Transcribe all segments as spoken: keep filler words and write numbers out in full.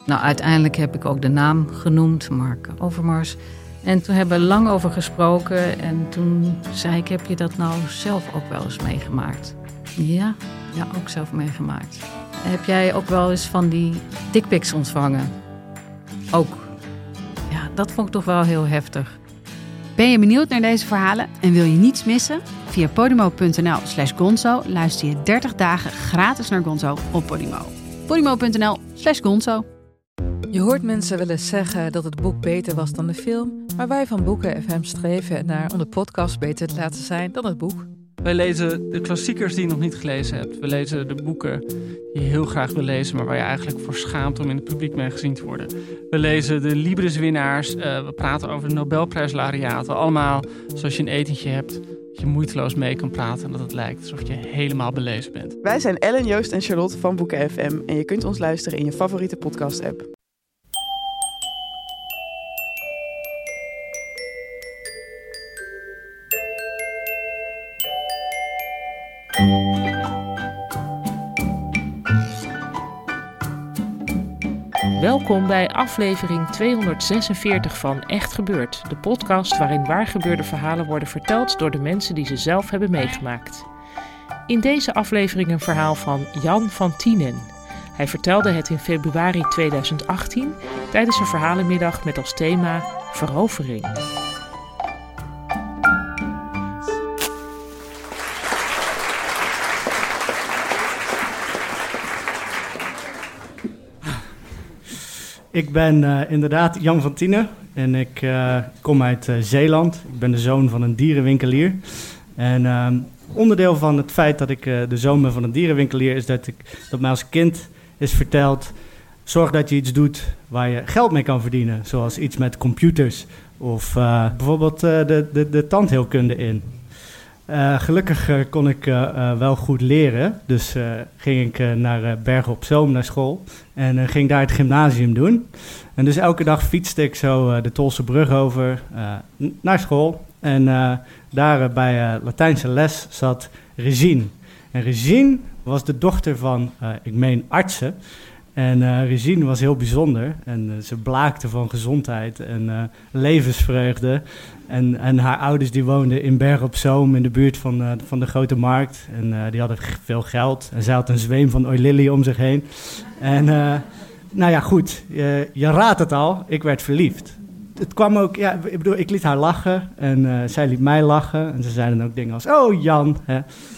Nou, uiteindelijk heb ik ook de naam genoemd, Mark Overmars. En toen hebben we lang over gesproken. En toen zei ik, heb je dat nou zelf ook wel eens meegemaakt? Ja, ja, ook zelf meegemaakt. Heb jij ook wel eens van die dickpics ontvangen? Ook. Ja, dat vond ik toch wel heel heftig. Ben je benieuwd naar deze verhalen en wil je niets missen? Via podimo.nl slash gonzo luister je dertig dagen gratis naar Gonzo op Podimo. podimo.nl slash gonzo. Je hoort mensen wel eens zeggen dat het boek beter was dan de film, maar wij van Boeken F M streven naar om de podcast beter te laten zijn dan het boek. Wij lezen de klassiekers die je nog niet gelezen hebt. We lezen de boeken die je heel graag wil lezen, maar waar je eigenlijk voor schaamt om in het publiek mee gezien te worden. We lezen de Libris-winnaars. Uh, we praten over de Nobelprijslaureaten. Allemaal zoals je een etentje hebt, dat je moeiteloos mee kan praten en dat het lijkt alsof je helemaal belezen bent. Wij zijn Ellen, Joost en Charlotte van Boeken F M en je kunt ons luisteren in je favoriete podcast-app. Welkom bij aflevering tweehonderdzesenveertig van Echt Gebeurd, de podcast waarin waargebeurde verhalen worden verteld door de mensen die ze zelf hebben meegemaakt. In deze aflevering een verhaal van Jan van Tienen. Hij vertelde het in februari tweeduizend achttien tijdens een verhalenmiddag met als thema verovering. Ik ben uh, inderdaad Jan van Tienen en ik uh, kom uit uh, Zeeland. Ik ben de zoon van een dierenwinkelier. En uh, onderdeel van het feit dat ik uh, de zoon ben van een dierenwinkelier is dat, ik, dat mij als kind is verteld, zorg dat je iets doet waar je geld mee kan verdienen. Zoals iets met computers of uh, bijvoorbeeld uh, de, de, de tandheelkunde in. Uh, gelukkig uh, kon ik uh, uh, wel goed leren, dus uh, ging ik uh, naar uh, Bergen op Zoom naar school en uh, ging daar het gymnasium doen. En dus elke dag fietste ik zo uh, de Tolse brug over uh, n- naar school en uh, daar uh, bij uh, Latijnse les zat Regine. En Regine was de dochter van, uh, ik meen, artsen. En uh, Regine was heel bijzonder en uh, ze blaakte van gezondheid en uh, levensvreugde. En, en haar ouders die woonden in Bergen op Zoom in de buurt van, uh, van de Grote Markt. En uh, die hadden g- veel geld en zij had een zweem van oililly om zich heen. En uh, nou ja, goed, je, je raadt het al, ik werd verliefd. Het kwam ook, ja, ik bedoel, ik liet haar lachen en uh, zij liet mij lachen. En ze zeiden dan ook dingen als, oh Jan, hè.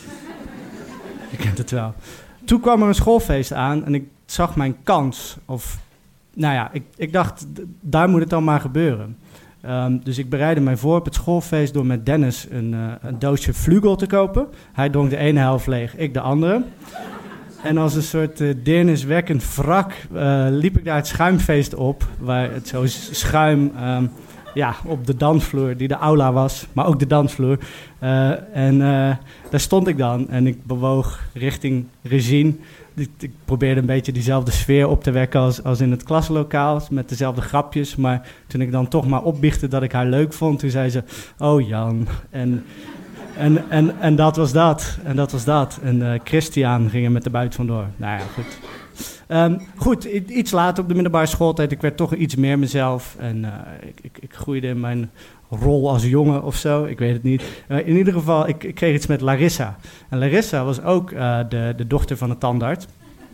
Je kent het wel. Toen kwam er een schoolfeest aan en ik zag mijn kans. Of, nou ja, ik, ik dacht, d- daar moet het dan maar gebeuren. Um, dus ik bereidde mij voor op het schoolfeest door met Dennis een, uh, een doosje Vlugel te kopen. Hij dronk de ene helft leeg, ik de andere. En als een soort uh, deerniswekkend wrak uh, liep ik daar het schuimfeest op. Waar het zo schuim um, ja, op de dansvloer, die de aula was, maar ook de dansvloer. Uh, en uh, daar stond ik dan en ik bewoog richting Regine. Ik, ik probeerde een beetje diezelfde sfeer op te wekken als, als in het klaslokaal, met dezelfde grapjes. Maar toen ik dan toch maar opbiechte dat ik haar leuk vond, toen zei ze, oh Jan. En, en, en, en dat was dat. En dat was dat. En uh, Christian ging er met de buit vandoor. Nou ja, goed. Um, goed, iets later op de middelbare schooltijd, ik werd toch iets meer mezelf. En uh, ik, ik, ik groeide in mijn rol als jongen of zo, ik weet het niet. Uh, in ieder geval, ik, ik kreeg iets met Larissa. En Larissa was ook uh, de, de dochter van een tandarts.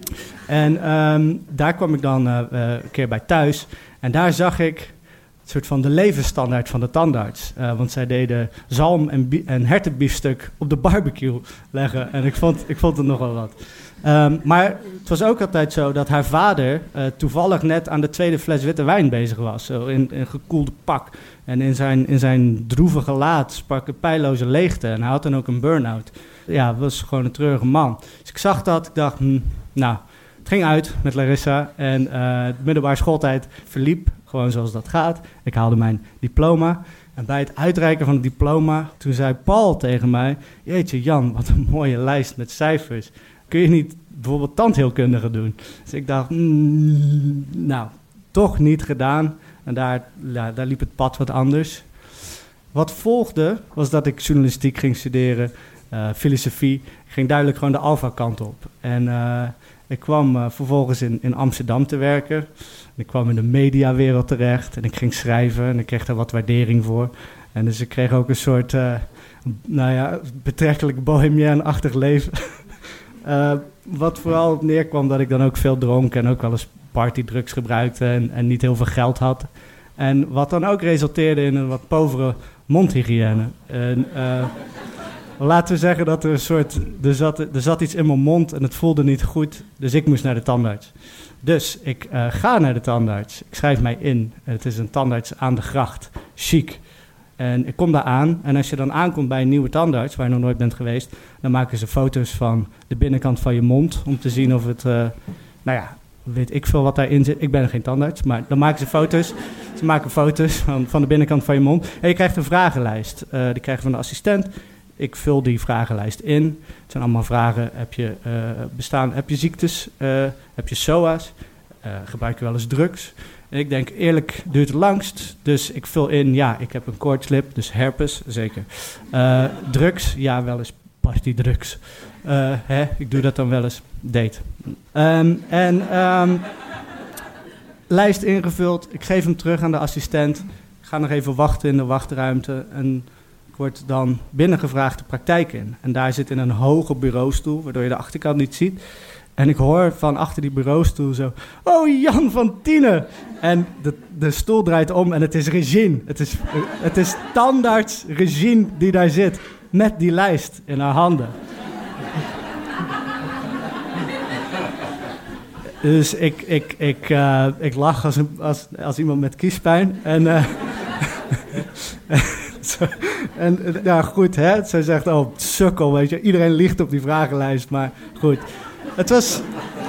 En um, daar kwam ik dan uh, uh, een keer bij thuis. En daar zag ik een soort van de levensstandaard van de tandarts. Uh, want zij deden zalm en, bi- en hertenbiefstuk op de barbecue leggen. En ik vond, ik vond het nogal wat. Um, maar het was ook altijd zo dat haar vader uh, toevallig net aan de tweede fles witte wijn bezig was. Zo in een gekoelde pak. En in zijn, in zijn droeve gelaat sprak een pijloze leegte. En hij had dan ook een burn-out. Ja, het was gewoon een treurige man. Dus ik zag dat, ik dacht, hm, nou, het ging uit met Larissa. En uh, de middelbare schooltijd verliep gewoon zoals dat gaat. Ik haalde mijn diploma. En bij het uitreiken van het diploma, toen zei Paul tegen mij, jeetje Jan, wat een mooie lijst met cijfers. Kun je niet bijvoorbeeld tandheelkundige doen? Dus ik dacht, mm, nou, toch niet gedaan. En daar, ja, daar liep het pad wat anders. Wat volgde, was dat ik journalistiek ging studeren, uh, filosofie. Ik ging duidelijk gewoon de alfa-kant op. En uh, Ik kwam uh, vervolgens in, in Amsterdam te werken. Ik kwam in de mediawereld terecht en ik ging schrijven en ik kreeg daar wat waardering voor. En dus ik kreeg ook een soort, uh, nou ja, betrekkelijk bohemien-achtig leven. uh, wat vooral op neerkwam dat ik dan ook veel dronk en ook wel eens partydrugs gebruikte en, en niet heel veel geld had. En wat dan ook resulteerde in een wat povere mondhygiëne. En, uh, laten we zeggen dat er een soort, er zat, er zat iets in mijn mond en het voelde niet goed, dus ik moest naar de tandarts. Dus ik uh, ga naar de tandarts, ik schrijf mij in. Het is een tandarts aan de gracht, chic. En ik kom daar aan en als je dan aankomt bij een nieuwe tandarts, waar je nog nooit bent geweest, dan maken ze foto's van de binnenkant van je mond om te zien of het, uh, nou ja, weet ik veel wat daarin zit. Ik ben geen tandarts, maar dan maken ze foto's. Ze maken foto's van, van de binnenkant van je mond. En je krijgt een vragenlijst, uh, die krijg je van de assistent. Ik vul die vragenlijst in. Het zijn allemaal vragen. Heb je, uh, bestaan, heb je ziektes? Uh, heb je S O A's? Uh, gebruik je wel eens drugs? En ik denk, eerlijk duurt het langst. Dus ik vul in, ja, ik heb een koortslip, dus herpes, zeker. Uh, drugs, ja, wel eens partydrugs. Uh, hè, ik doe dat dan wel eens, date. Um, en um, lijst ingevuld. Ik geef hem terug aan de assistent. Ik ga nog even wachten in de wachtruimte en wordt dan binnengevraagd de praktijk in. En daar zit in een hoge bureaustoel, waardoor je de achterkant niet ziet. En ik hoor van achter die bureaustoel zo, oh, Jan van Tienen. En de, de stoel draait om en het is Regine. Het is, het is tandarts Regine die daar zit, met die lijst in haar handen. Dus ik, ik, ik, uh, ik lach als, een, als, als iemand met kiespijn. En... Uh, Zo, en ja, goed, hè? Zij zegt, oh, sukkel, weet je. Iedereen liegt op die vragenlijst, maar goed. Het was...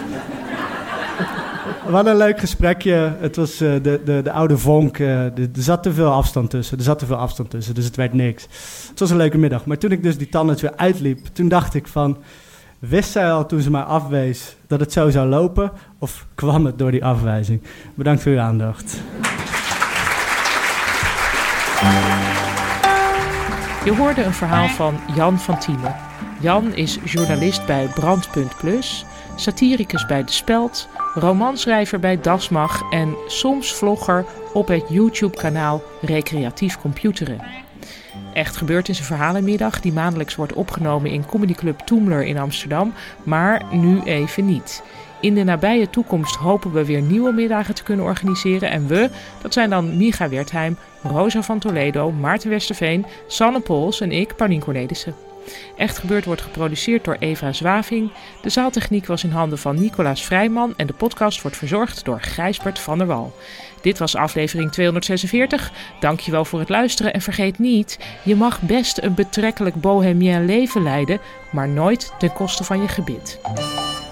Wat een leuk gesprekje. Het was uh, de, de, de oude vonk. Uh, er zat te veel afstand tussen. Er zat te veel afstand tussen, dus het werd niks. Het was een leuke middag. Maar toen ik dus die tandarts weer uitliep, toen dacht ik van... Wist zij al toen ze mij afwees dat het zo zou lopen? Of kwam het door die afwijzing? Bedankt voor uw aandacht. Je hoorde een verhaal van Jan van Tienen. Jan is journalist bij Brandpunt Plus, satiricus bij De Speld, romanschrijver bij Dasmag en soms vlogger op het YouTube-kanaal Recreatief Computeren. Echt Gebeurd is een verhalenmiddag die maandelijks wordt opgenomen in comedyclub Toemler in Amsterdam, maar nu even niet. In de nabije toekomst hopen we weer nieuwe middagen te kunnen organiseren. En we, dat zijn dan Micha Wertheim, Rosa van Toledo, Maarten Westerveen, Sanne Pols en ik, Paulien Cornelissen. Echt Gebeurd wordt geproduceerd door Eva Zwaving. De zaaltechniek was in handen van Nicolaas Vrijman en de podcast wordt verzorgd door Gijsbert van der Wal. Dit was aflevering tweehonderdzesenveertig. Dankjewel voor het luisteren en vergeet niet, je mag best een betrekkelijk bohemien leven leiden, maar nooit ten koste van je gebit.